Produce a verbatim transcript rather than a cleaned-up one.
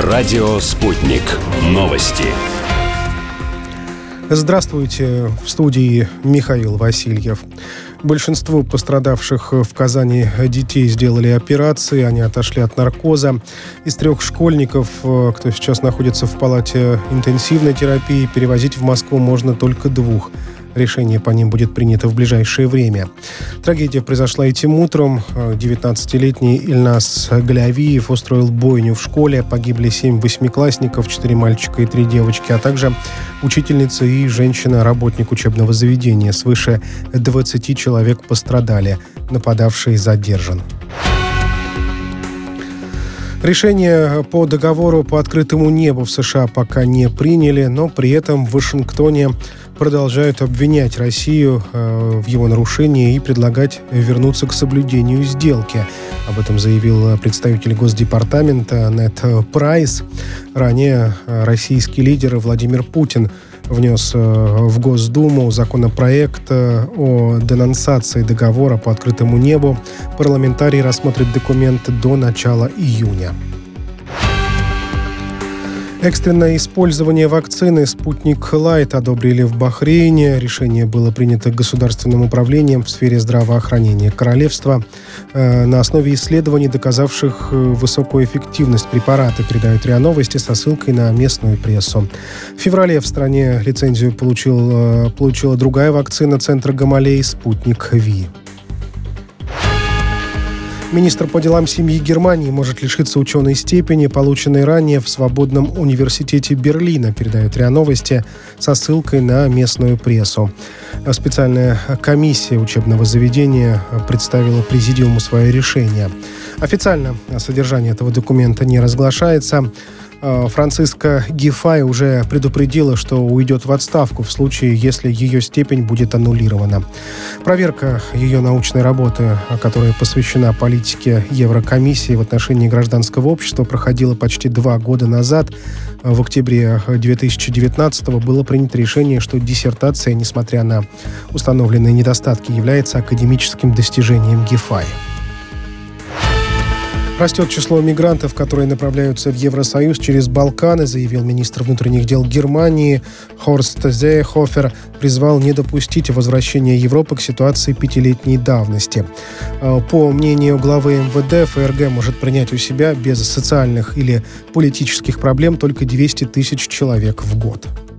Радио «Спутник». Новости. Здравствуйте. В студии Михаил Васильев. Большинству пострадавших в Казани детей сделали операции, они отошли от наркоза. Из трех школьников, кто сейчас находится в палате интенсивной терапии, перевозить в Москву можно только двух. Решение по ним будет принято в ближайшее время. Трагедия произошла этим утром. девятнадцатилетний Ильназ Галявиев устроил бойню в школе. Погибли семь восьмиклассников, четыре мальчика и три девочки, а также учительница и женщина-работник учебного заведения. Свыше двадцати человек пострадали. Нападавший задержан. Решение по договору по открытому небу в США пока не приняли, но при этом в Вашингтоне продолжают обвинять Россию э, в его нарушении и предлагать вернуться к соблюдению сделки. Об этом заявил представитель Госдепартамента Нед Прайс. Ранее российский лидер Владимир Путин внес в Госдуму законопроект о денонсации договора по открытому небу. Парламентарий рассмотрит документ до начала июня. Экстренное использование вакцины «Спутник Лайт» одобрили в Бахрейне. Решение было принято Государственным управлением в сфере здравоохранения королевства на основе исследований, доказавших высокую эффективность препарата, передают РИА Новости со ссылкой на местную прессу. В феврале в стране лицензию получил, получила другая вакцина Центра Гамалеи «Спутник Ви». Министр по делам семьи Германии может лишиться ученой степени, полученной ранее в Свободном университете Берлина, передают РИА Новости со ссылкой на местную прессу. Специальная комиссия учебного заведения представила президиуму свое решение. Официально содержание этого документа не разглашается. Франциска Гифай уже предупредила, что уйдет в отставку в случае, если ее степень будет аннулирована. Проверка ее научной работы, которая посвящена политике Еврокомиссии в отношении гражданского общества, проходила почти два года назад. В октябре две тысячи девятнадцатого было принято решение, что диссертация, несмотря на установленные недостатки, является академическим достижением Гифай. Растет число мигрантов, которые направляются в Евросоюз через Балканы, заявил министр внутренних дел Германии Хорст Зеехофер. Призвал не допустить возвращения Европы к ситуации пятилетней давности. По мнению главы эм вэ дэ, эф эр гэ может принять у себя без социальных или политических проблем только двести тысяч человек в год.